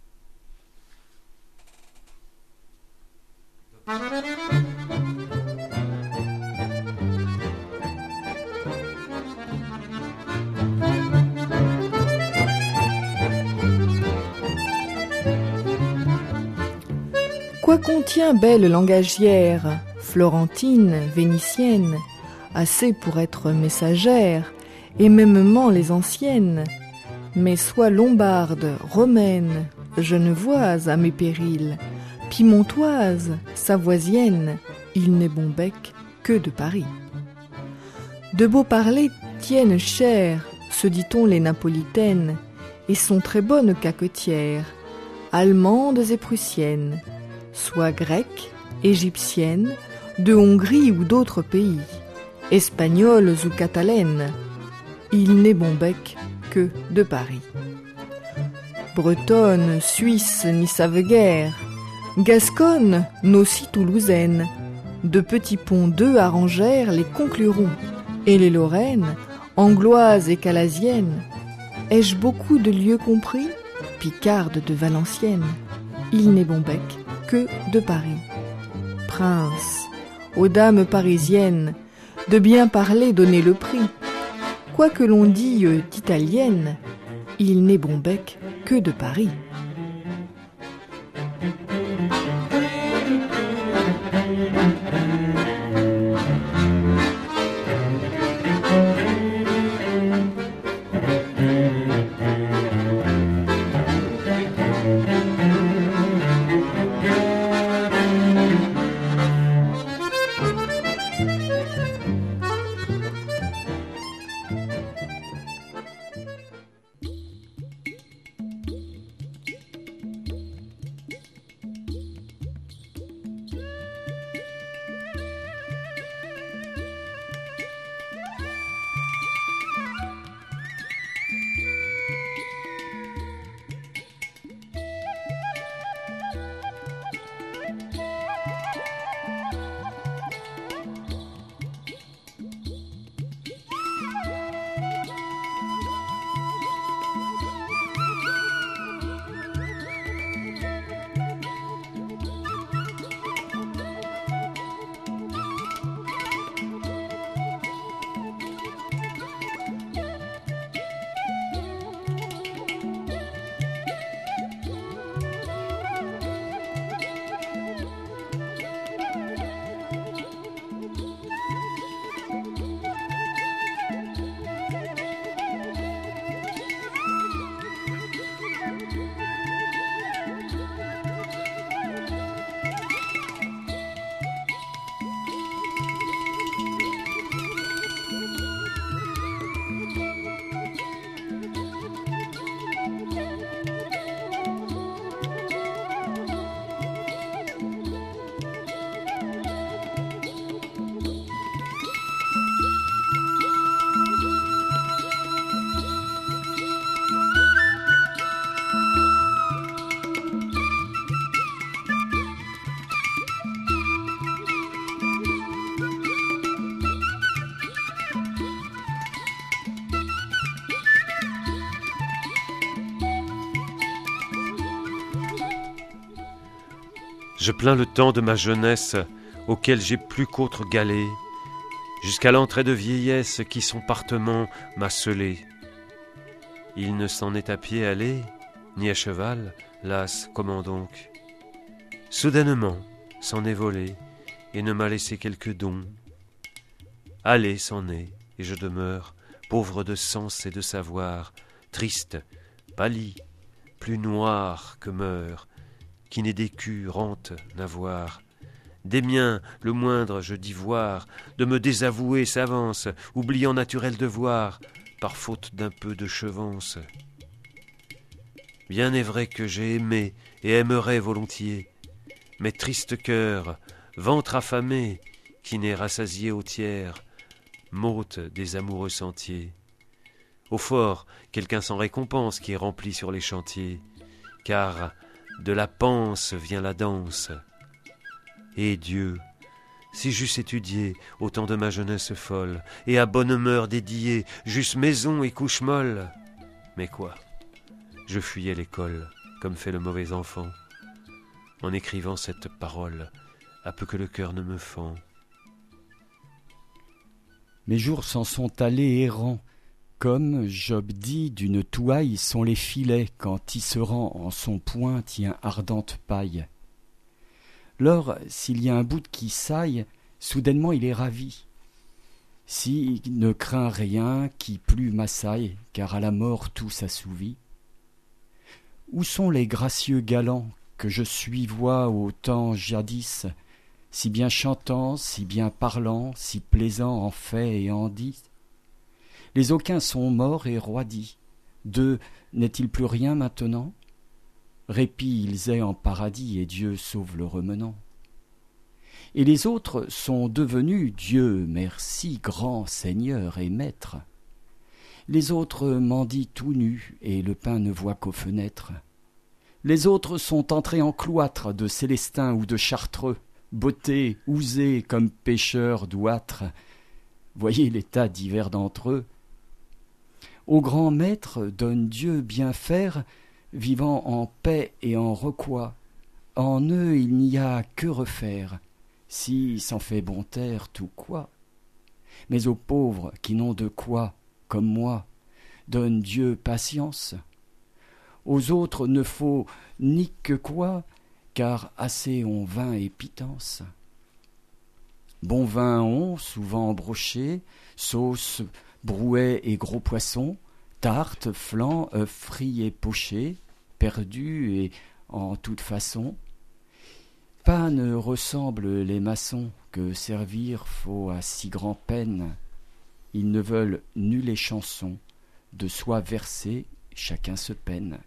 Quoi contient belle langagière, florentine, vénitienne, assez pour être messagère, et mêmement les anciennes, mais soit lombarde, romaine, genevoise à mes périls, pimontoise, savoisienne, il n'est bon bec que de Paris. De beaux parlers tiennent cher, se dit-on les napolitaines, et sont très bonnes caquetières, allemandes et prussiennes, soit grecques, égyptiennes, de Hongrie ou d'autres pays, espagnoles ou catalaines, il n'est bon bec que de Paris. Bretonne, Suisse n'y savent guère, Gasconne, n'aussi toulousaine, de petits ponts d'eux arrangèrent les conclurons, et les Lorraines, angloises et calasiennes, ai-je beaucoup de lieux compris, picarde de Valenciennes, il n'est bon bec que de Paris. Prince, aux dames parisiennes, de bien parler donnez le prix, quoi que l'on dit d'italienne, il n'est bon bec que de Paris. Je plains le temps de ma jeunesse, auquel j'ai plus qu'autre galet, jusqu'à l'entrée de vieillesse qui son partement m'a scellé. Il ne s'en est à pied allé, ni à cheval, las, comment donc? Soudainement s'en est volé, et ne m'a laissé quelques dons. Aller s'en est, et je demeure, pauvre de sens et de savoir, triste, pâli, plus noir que meurt, qui n'est d'écu rente n'avoir. Des miens, le moindre je dis voir, de me désavouer s'avance, oubliant naturel devoir, par faute d'un peu de chevance. Bien est vrai que j'ai aimé et aimerais volontiers, mais triste cœur, ventre affamé, qui n'est rassasié au tiers, m'ôte des amoureux sentiers. Au fort, quelqu'un sans récompense qui est rempli sur les chantiers, car de la panse vient la danse. Et Dieu, si j'eusse étudié au temps de ma jeunesse folle, et à bonne humeur dédié, j'eusse maison et couche molle. Mais quoi? Je fuyais l'école, comme fait le mauvais enfant, en écrivant cette parole, à peu que le cœur ne me fend. Mes jours s'en sont allés errants, comme, Job dit, d'une touaille sont les filets quand tisserand en son poing tient ardente paille. Lors, s'il y a un bout qui saille, soudainement il est ravi. S'il ne craint rien qui plus m'assaille, car à la mort tout s'assouvit. Où sont les gracieux galants que je suivois au temps jadis, si bien chantants, si bien parlants, si plaisants en fait et en dit? Les aucuns sont morts et roidis. D'eux n'est-il plus rien maintenant? Répit ils aient en paradis, et Dieu sauve le remenant. Et les autres sont devenus, Dieu merci, grand Seigneur et Maître. Les autres mendient tout nus, et le pain ne voit qu'aux fenêtres. Les autres sont entrés en cloître de Célestins ou de Chartreux, bottés, ousés comme pêcheurs d'ouâtres. Voyez l'état divers d'entre eux. Au grand Maître donne Dieu bien faire, vivant en paix et en recois. En eux il n'y a que refaire, si s'en fait bon terre tout quoi. Mais aux pauvres qui n'ont de quoi, comme moi, donne Dieu patience. Aux autres ne faut ni que quoi, car assez ont vin et pitance. Bon vin ont, souvent broché, sauce, brouet et gros poissons, tartes, flancs, œufs frits et pochés, perdus et en toute façon. Pas ne ressemblent les maçons que servir faut à si grand peine. Ils ne veulent nulle les chansons, de soi versées, chacun se peine.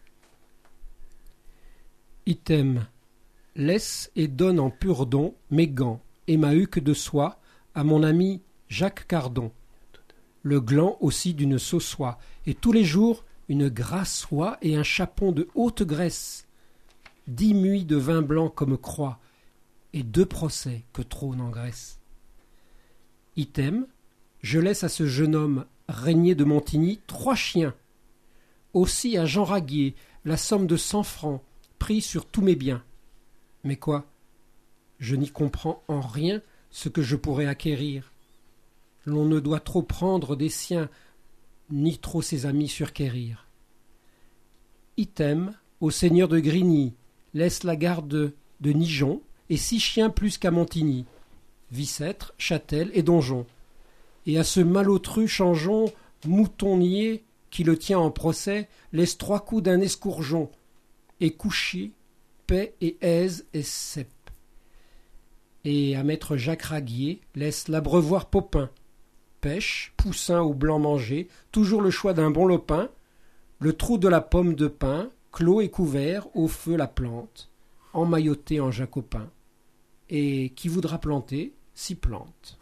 Item. Laisse et donne en pur don mes gants et ma huque de soie à mon ami Jacques Cardon. Le gland aussi d'une sauce soie, et tous les jours une grasse soie et un chapon de haute graisse, 10 muids de vin blanc comme croix, et 2 procès que trop n'engraisse. Item, je laisse à ce jeune homme régner de Montigny 3 chiens. Aussi à Jean Raguier la somme de 100 francs, pris sur tous mes biens. Mais quoi? Je n'y comprends en rien ce que je pourrais acquérir. L'on ne doit trop prendre des siens, ni trop ses amis surquérir. Item, au seigneur de Grigny, laisse la garde de Nijon, et 6 chiens plus qu'à Montigny, Vicêtre, Châtel et Donjon. Et à ce malotru changeon, moutonnier, qui le tient en procès, laisse 3 coups d'un escourgeon, et Couchy, Paix et Aise et Cep. Et à maître Jacques Raguier laisse l'abreuvoir Popin, pêche, poussin ou blanc mangé, toujours le choix d'un bon lopin, le trou de la pomme de pin, clos et couvert, au feu la plante, emmailloté en jacopin. Et qui voudra planter, s'y plante.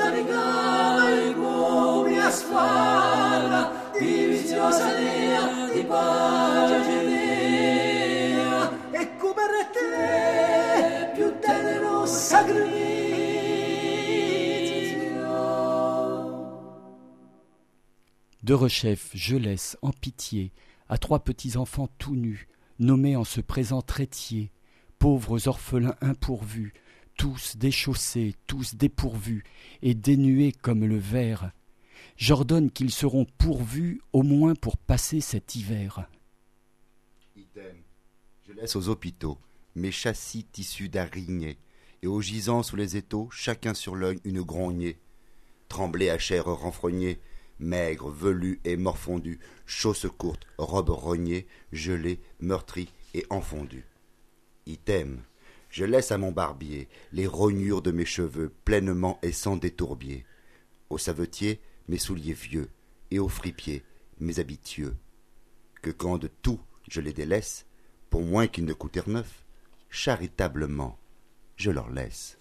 Derechef, je laisse, en pitié, à 3 petits-enfants tout nus, nommés en ce présent traitier, pauvres orphelins impourvus, tous déchaussés, tous dépourvus, et dénués comme le ver. J'ordonne qu'ils seront pourvus au moins pour passer cet hiver. Item, je laisse aux hôpitaux mes châssis tissus d'araignées, et aux gisants sous les étaux, chacun sur l'œil une grognée. Tremblés à chair renfrognée, maigres, velus et morfondus, chausses courtes, robes rognées, gelées, meurtries et enfondues. Item, je laisse à mon barbier les rognures de mes cheveux pleinement et sans détourbier. Au savetier, mes souliers vieux, et au fripier, mes habitueux. Que quand de tout je les délaisse, pour moins qu'ils ne coûtèrent neuf, charitablement, je leur laisse.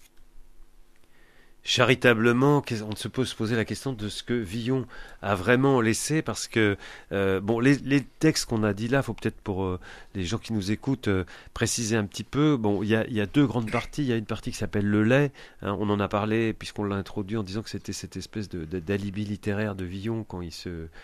Charitablement, on se peut se poser la question de ce que Villon a vraiment laissé, parce que les textes qu'on a dit là, il faut peut-être pour les gens qui nous écoutent préciser un petit peu. Bon, il y a 2 grandes parties. Il y a une partie qui s'appelle le lait. On en a parlé puisqu'on l'a introduit en disant que c'était cette espèce d'alibi littéraire de Villon quand il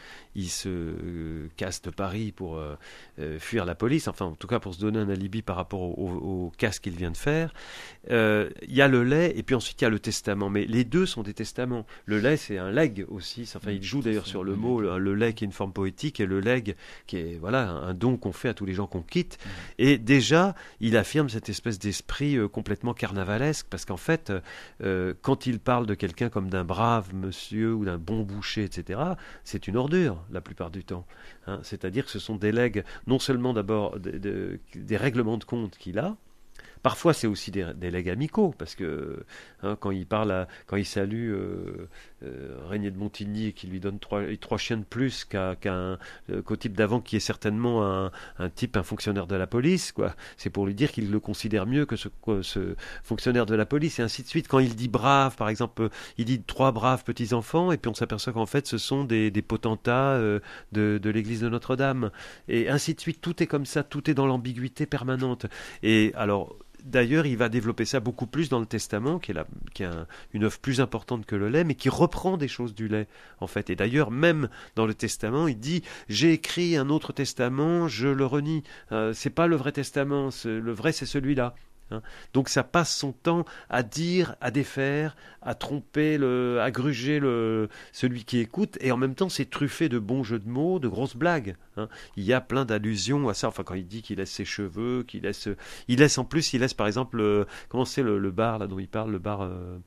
se casse de Paris pour fuir la police. Enfin, en tout cas pour se donner un alibi par rapport au casse qu'il vient de faire. Il y a le lait et puis ensuite il y a le testament. Mais les 2 sont des testaments. Le lait, c'est un legs aussi. Enfin, il joue d'ailleurs sur le mot, le legs qui est une forme poétique, et le legs qui est un don qu'on fait à tous les gens qu'on quitte. Et déjà, il affirme cette espèce d'esprit complètement carnavalesque, parce qu'en fait, quand il parle de quelqu'un comme d'un brave monsieur ou d'un bon boucher, etc., c'est une ordure la plupart du temps. C'est-à-dire que ce sont des legs, non seulement d'abord des règlements de compte qu'il a. Parfois, c'est aussi des legs amicaux, parce que quand il salue Régnier de Montigny et qu'il lui donne 3 chiens de plus qu'au type d'avant, qui est certainement un fonctionnaire de la police, quoi. C'est pour lui dire qu'il le considère mieux que ce fonctionnaire de la police, et ainsi de suite. Quand il dit brave, par exemple, il dit 3 braves petits-enfants, et puis on s'aperçoit qu'en fait, ce sont des potentats de l'église de Notre-Dame, et ainsi de suite. Tout est comme ça, tout est dans l'ambiguïté permanente. Et alors, d'ailleurs, il va développer ça beaucoup plus dans le Testament, qui est une œuvre plus importante que le lait, mais qui reprend des choses du lait, en fait. Et d'ailleurs, même dans le Testament, il dit « J'ai écrit un autre testament, je le renie. C'est pas le vrai testament, le vrai, c'est celui-là. » Donc ça passe son temps à dire, à défaire, à tromper, à gruger celui qui écoute, et en même temps c'est truffé de bons jeux de mots, de grosses blagues. Il y a plein d'allusions à ça. Enfin, quand il dit qu'il laisse ses cheveux, il laisse par exemple, comment c'est le bar là dont il parle, le bar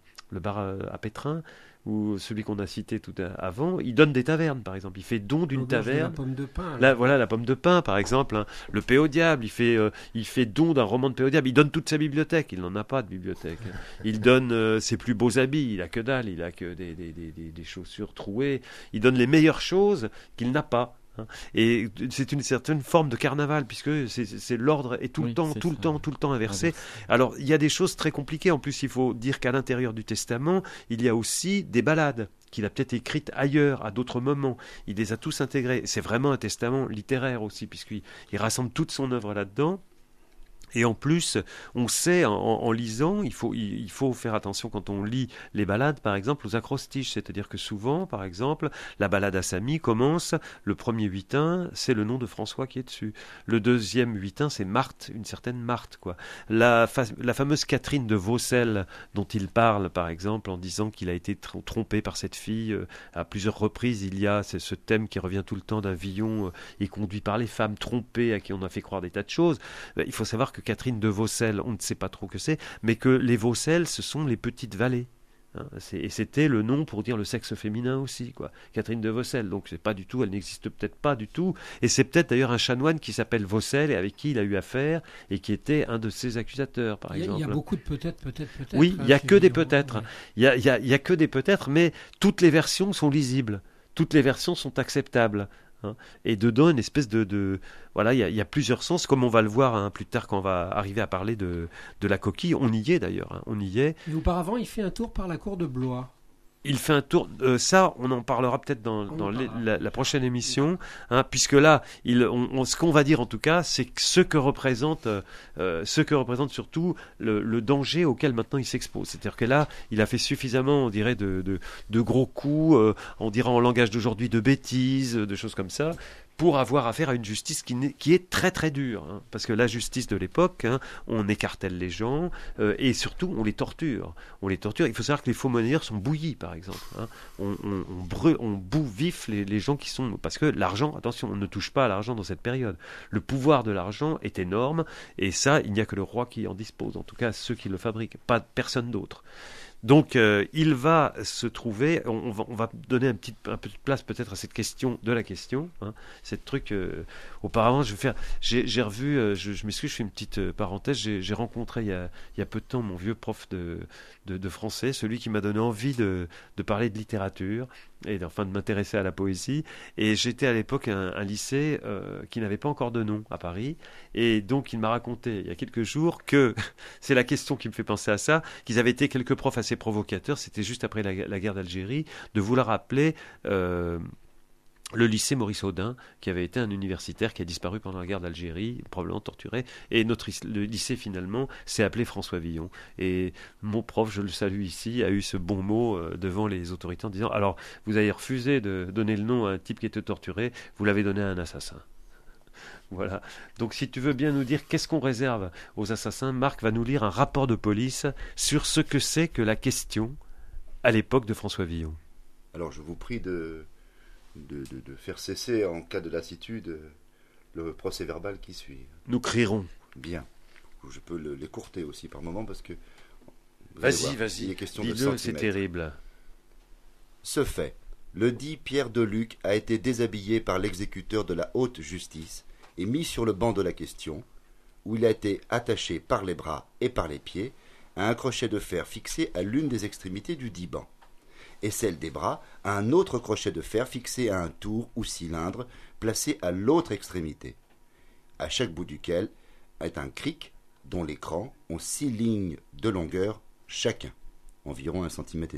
à Pétrin, ou celui qu'on a cité tout avant, il donne des tavernes, par exemple. Il fait don d'une taverne. La pomme de pin. Voilà, la pomme de pin, par exemple. Le Paix au diable, il fait don d'un roman de Paix au diable. Il donne toute sa bibliothèque. Il n'en a pas de bibliothèque. Il donne ses plus beaux habits. Il a que dalle. Il a que des chaussures trouées. Il donne les meilleures choses qu'il n'a pas. Et c'est une certaine forme de carnaval, puisque c'est l'ordre est tout le temps inversé. Alors il y a des choses très compliquées. En plus, il faut dire qu'à l'intérieur du Testament, il y a aussi des ballades qu'il a peut-être écrites ailleurs, à d'autres moments. Il les a tous intégrées. C'est vraiment un testament littéraire aussi, puisqu'il rassemble toute son œuvre là-dedans. Et en plus, on sait en lisant, il faut faire attention quand on lit les ballades, par exemple, aux acrostiches. C'est-à-dire que souvent, par exemple, la ballade à Samy commence, le premier huitain, c'est le nom de François qui est dessus. Le deuxième huitain, c'est Marthe, une certaine Marthe, quoi. La fameuse Catherine de Vaucelles, dont il parle, par exemple, en disant qu'il a été trompé par cette fille à plusieurs reprises. Il y a ce thème qui revient tout le temps d'un Villon et conduit par les femmes trompées à qui on a fait croire des tas de choses. Il faut savoir que Catherine de Vaucelles, on ne sait pas trop que c'est, mais que les Vaucelles, ce sont les petites vallées. Et c'était le nom pour dire le sexe féminin aussi, quoi. Catherine de Vaucelles. Donc c'est pas du tout, elle n'existe peut-être pas du tout. Et c'est peut-être d'ailleurs un chanoine qui s'appelle Vaucelles et avec qui il a eu affaire et qui était un de ses accusateurs, par exemple. Il y a beaucoup de peut-être. Oui, il n'y a que des peut-être. Il y a que des peut-être, mais toutes les versions sont lisibles. Toutes les versions sont acceptables. Et dedans une espèce voilà, il y a plusieurs sens, comme on va le voir plus tard quand on va arriver à parler de la coquille. On y est d'ailleurs, on y est. Et auparavant, il fait un tour par la cour de Blois. il fait un tour. Ça, on en parlera peut-être dans la prochaine émission, hein, puisque là, ce qu'on va dire en tout cas, c'est que ce que représente surtout le danger auquel maintenant il s'expose. C'est-à-dire que là, il a fait suffisamment, on dirait, de gros coups, on dirait en langage d'aujourd'hui de bêtises, de choses comme ça, pour avoir affaire à une justice qui est très très dure, hein, parce que la justice de l'époque, hein, on écartèle les gens et surtout on les torture. Il faut savoir que les faux monnayeurs sont bouillis, par exemple. Hein. On boue vif les gens qui sont... Parce que l'argent, attention, on ne touche pas à l'argent dans cette période. Le pouvoir de l'argent est énorme et ça, il n'y a que le roi qui en dispose, en tout cas ceux qui le fabriquent, pas personne d'autre. Donc il va se trouver, on va donner un peu de place peut-être à cette question de la question, hein, cette truc. Auparavant, j'ai revu, je m'excuse, je fais une petite parenthèse, j'ai rencontré il y a peu de temps mon vieux prof de français, celui qui m'a donné envie de parler de littérature et enfin de m'intéresser à la poésie. Et j'étais à l'époque un lycée qui n'avait pas encore de nom à Paris, et donc il m'a raconté il y a quelques jours que c'est la question qui me fait penser à ça, qu'ils avaient été quelques profs assez provocateur, c'était juste après la guerre d'Algérie, de vouloir appeler le lycée Maurice Audin, qui avait été un universitaire qui a disparu pendant la guerre d'Algérie, probablement torturé, et le lycée finalement s'est appelé François Villon. Et mon prof, je le salue ici, a eu ce bon mot devant les autorités en disant « Alors, vous avez refusé de donner le nom à un type qui était torturé, vous l'avez donné à un assassin. » Voilà. Donc si tu veux bien nous dire qu'est-ce qu'on réserve aux assassins, Marc va nous lire un rapport de police sur ce que c'est que la question à l'époque de François Villon. Alors je vous prie de faire cesser en cas de lassitude le procès verbal qui suit. Nous crierons. Bien. Je peux l'écourter aussi par moment parce que... Vas-y. Il est question de dis-le, centimètres. c'est terrible. Ce fait, le dit Pierre de Luc a été déshabillé par l'exécuteur de la haute justice et mis sur le banc de la question, où il a été attaché par les bras et par les pieds à un crochet de fer fixé à l'une des extrémités du dit banc, et celle des bras à un autre crochet de fer fixé à un tour ou cylindre placé à l'autre extrémité, à chaque bout duquel est un cric dont les crans ont 6 lignes de longueur chacun, environ 1,5 cm.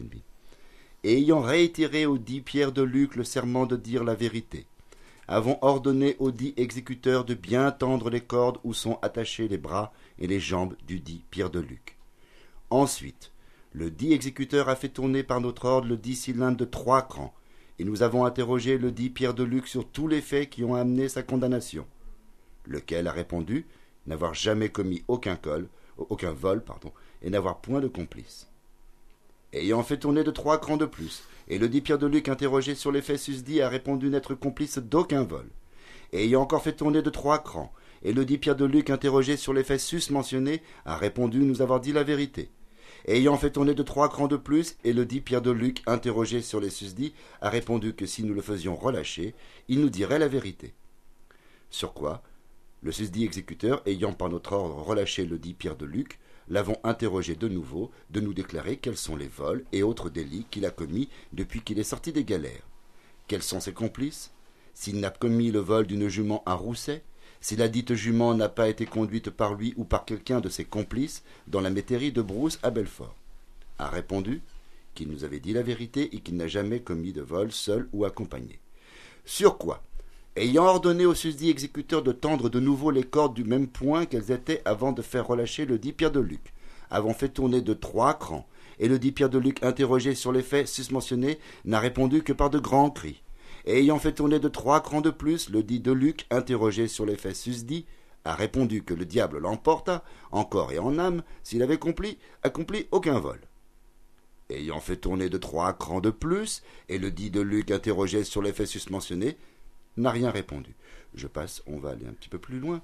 Et ayant réitéré au dit Pierre de Luc le serment de dire la vérité, avons ordonné au dit exécuteur de bien tendre les cordes où sont attachés les bras et les jambes du dit Pierre de Luc. Ensuite, le dit exécuteur a fait tourner par notre ordre le dit cylindre de 3 crans, et nous avons interrogé le dit Pierre de Luc sur tous les faits qui ont amené sa condamnation, lequel a répondu n'avoir jamais commis aucun vol, et n'avoir point de complice. Ayant fait tourner de 3 crans de plus, et le dit Pierre de Luc interrogé sur les faits susdits a répondu n'être complice d'aucun vol. Et ayant encore fait tourner de 3 crans, et le dit Pierre de Luc interrogé sur les faits sus-mentionnés a répondu nous avoir dit la vérité. Et ayant fait tourner de 3 crans de plus, et le dit Pierre de Luc interrogé sur les susdits a répondu que si nous le faisions relâcher, il nous dirait la vérité. Sur quoi, le susdit exécuteur, ayant par notre ordre relâché le dit Pierre de Luc, l'avons interrogé de nouveau de nous déclarer quels sont les vols et autres délits qu'il a commis depuis qu'il est sorti des galères. Quels sont ses complices? S'il n'a commis le vol d'une jument à Rousset, si la dite jument n'a pas été conduite par lui ou par quelqu'un de ses complices dans la métairie de Brousse à Belfort. A répondu qu'il nous avait dit la vérité et qu'il n'a jamais commis de vol seul ou accompagné. Sur quoi, ayant ordonné au susdit exécuteur de tendre de nouveau les cordes du même point qu'elles étaient avant de faire relâcher le dit Pierre de Luc, avons fait tourner de 3 crans, et le dit Pierre de Luc interrogé sur les faits susmentionnés n'a répondu que par de grands cris. Et ayant fait tourner de 3 crans de plus, le dit de Luc interrogé sur les faits susdits a répondu que le diable l'emporta, en corps et en âme, s'il avait accompli aucun vol. Ayant fait tourner de 3 crans de plus, et le dit de Luc interrogé sur les faits susmentionnés, n'a rien répondu. Je passe, on va aller un petit peu plus loin.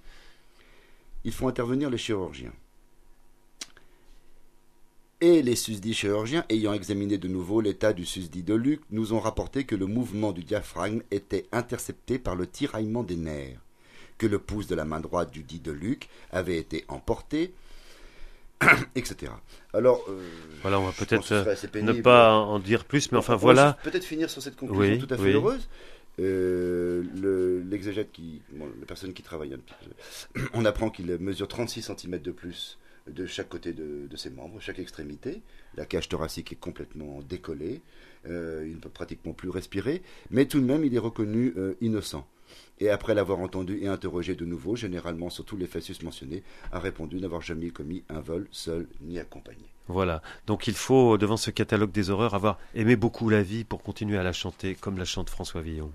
Il faut intervenir les chirurgiens. Et les susdits chirurgiens, ayant examiné de nouveau l'état du susdit de Luc, nous ont rapporté que le mouvement du diaphragme était intercepté par le tiraillement des nerfs, que le pouce de la main droite du dit de Luc avait été emporté, etc. Alors, voilà, on va peut-être ne pas en dire plus, mais enfin voilà. Peut-être finir sur cette conclusion tout à fait heureuse. L'exégète la personne qui travaille un petit peu, on apprend qu'il mesure 36 cm de plus de chaque côté de ses membres, chaque extrémité. La cage thoracique est complètement décollée il ne peut pratiquement plus respirer, mais tout de même il est reconnu innocent. Et après l'avoir entendu et interrogé de nouveau, généralement sur tous les faits susmentionnés, a répondu n'avoir jamais commis un vol seul ni accompagné. Voilà, donc il faut, devant ce catalogue des horreurs, avoir aimé beaucoup la vie pour continuer à la chanter comme la chante François Villon.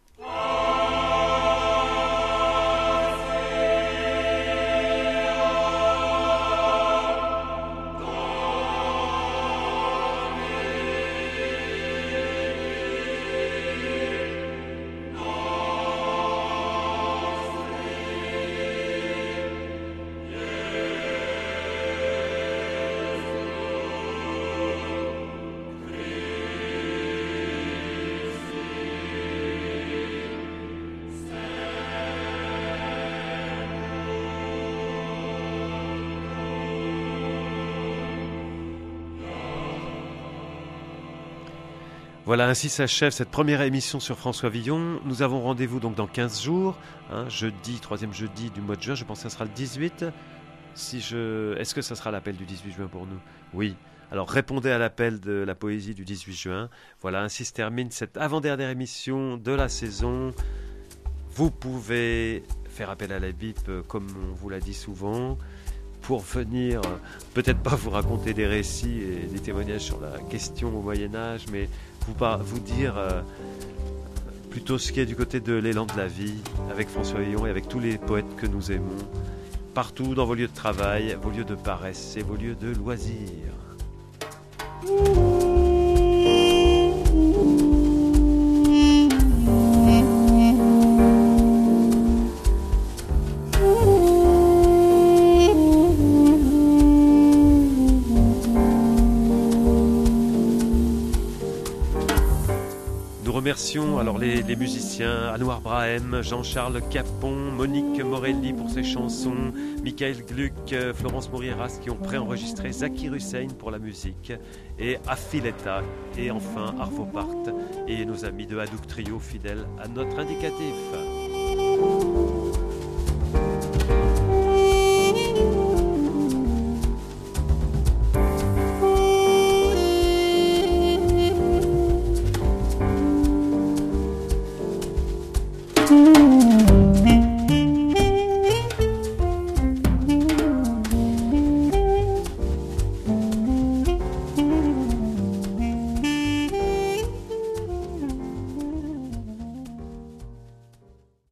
Voilà, ainsi s'achève cette première émission sur François Villon. Nous avons rendez-vous donc dans 15 jours, jeudi, 3e jeudi du mois de juin, je pense que ça sera le 18. Est-ce que ça sera l'appel du 18 juin pour nous ? Oui. Alors répondez à l'appel de la poésie du 18 juin. Voilà, ainsi se termine cette avant-dernière émission de la saison. Vous pouvez faire appel à la BIP, comme on vous l'a dit souvent, pour venir, peut-être pas vous raconter des récits et des témoignages sur la question au Moyen-Âge, mais vous dire plutôt ce qui est du côté de l'élan de la vie, avec François Villon et avec tous les poètes que nous aimons, partout dans vos lieux de travail, vos lieux de paresse et vos lieux de loisirs. Remercions alors les musiciens Anouar Brahem, Jean-Charles Capon, Monique Morelli pour ses chansons, Michael Gluck, Florence Mourieras qui ont préenregistré, Zakir Hussein pour la musique et Affiletta et enfin Arvo Part et nos amis de Hadouk Trio fidèles à notre indicatif.